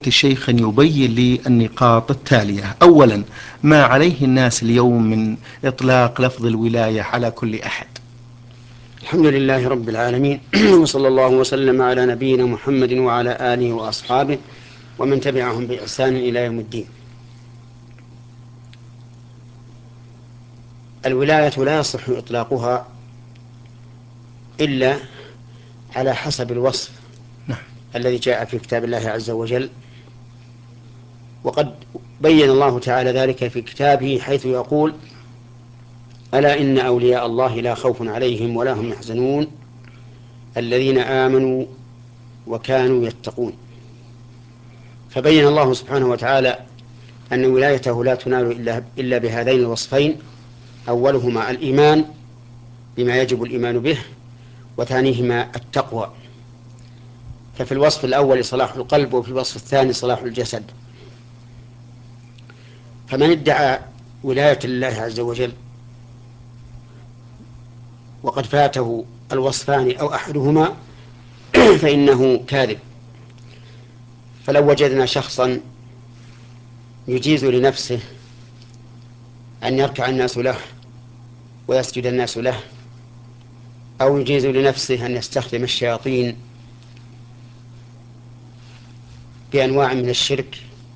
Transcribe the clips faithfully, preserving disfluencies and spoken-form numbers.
الشيخ أن يبين لي النقاط التالية. أولا، ما عليه الناس اليوم من إطلاق لفظ الولاية على كل أحد؟ الحمد لله رب العالمين وصلى الله وسلم على نبينا محمد وعلى آله وأصحابه ومن تبعهم بإحسان إلى يوم الدين. الولاية لا يصح إطلاقها إلا على حسب الوصف نعم. الذي جاء في كتاب الله عز وجل، وقد بين الله تعالى ذلك في كتابه حيث يقول: ألا إن أولياء الله لا خوف عليهم ولا هم يحزنون الذين آمنوا وكانوا يتقون. فبين الله سبحانه وتعالى أن ولايته لا تنال إلا, إلا بهذين الوصفين: أولهما الإيمان بما يجب الإيمان به، وثانيهما التقوى. ففي الوصف الأول صلاح القلب، وفي الوصف الثاني صلاح الجسد. فمن ادعى ولاية الله عز وجل وقد فاته الوصفان أو أحدهما فإنه كاذب. فلو وجدنا شخصا يجيز لنفسه أن يركع الناس له ويسجد الناس له، أو يجيز لنفسه أن يستخدم الشياطين بأنواع من الشرك،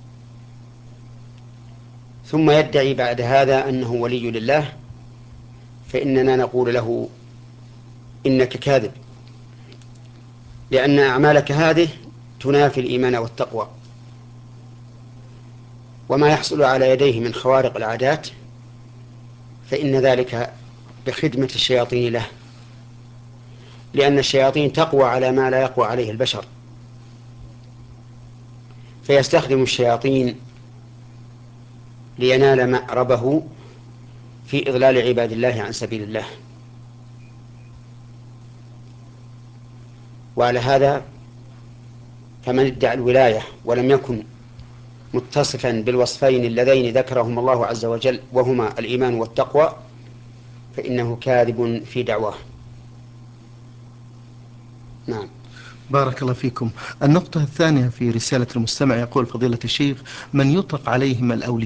ثم يدعي بعد هذا أنه ولي لله، فإننا نقول له: إنك كاذب، لأن أعمالك هذه تنافي الإيمان والتقوى. وما يحصل على يديه من خوارق العادات فإن ذلك بخدمة الشياطين له، لأن الشياطين تقوى على ما لا يقوى عليه البشر، فيستخدم الشياطين لينال مأربه في إضلال عباد الله عن سبيل الله. وعلى هذا فمن ادعى الولاية ولم يكن متصفا بالوصفين اللذين ذكرهما الله عز وجل وهما الإيمان والتقوى فإنه كاذب في دعواه. نعم. بارك الله فيكم. النقطة الثانية في رسالة المستمع يقول: فضيلة الشيخ، من يطلق عليهم الأولياء